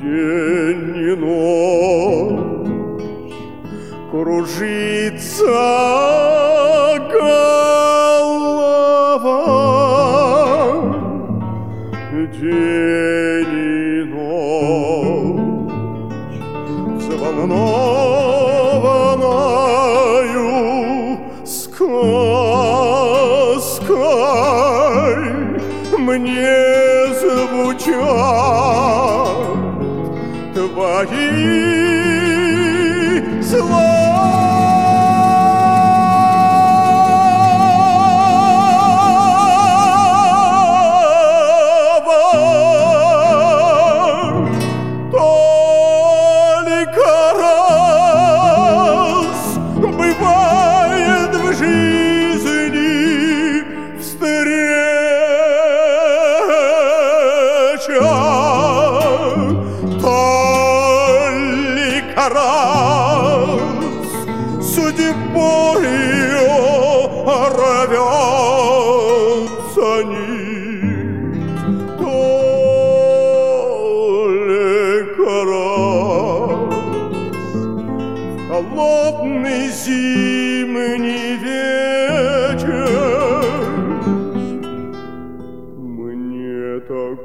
день и ночь кружится голова, день и ночь взволнованою сказкой мне звучат твои слова. Только раз бывает в жизни встреча, только раз судьбою рвется нить, только раз в холодный зимний вечер мне так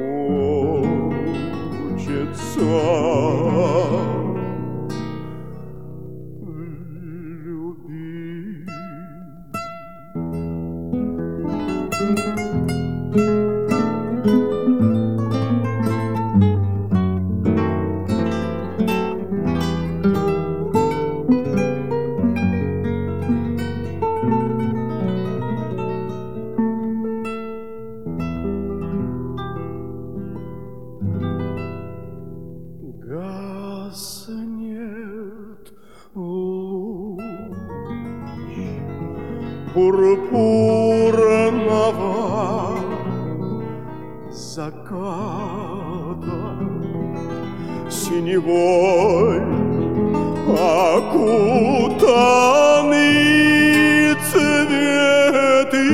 хочется любить. Гаснет луч пурпурного заката, синевой окутаны цветы.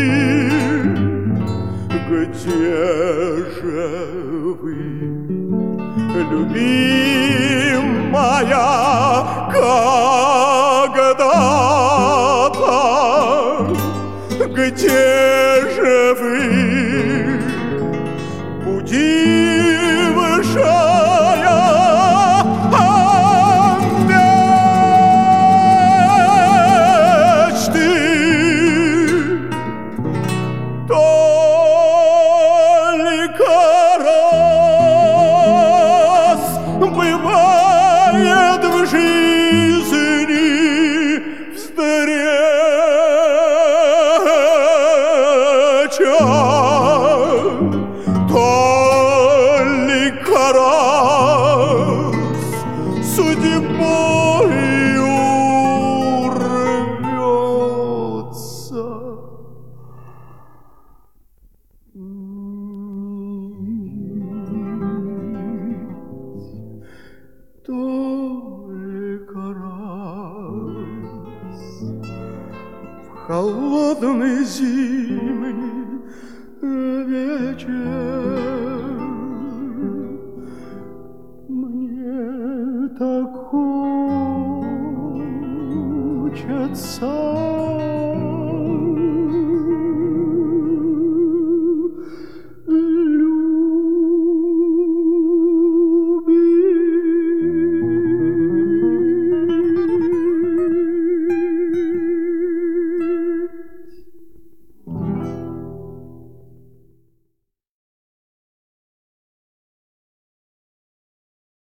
Где же вы, любимая, когда-то? Где же вы, будившая мечты? Только раз бывает в жизни встреча, только раз судьбою рвется. Только раз в холодный зимний вечер мне так хочется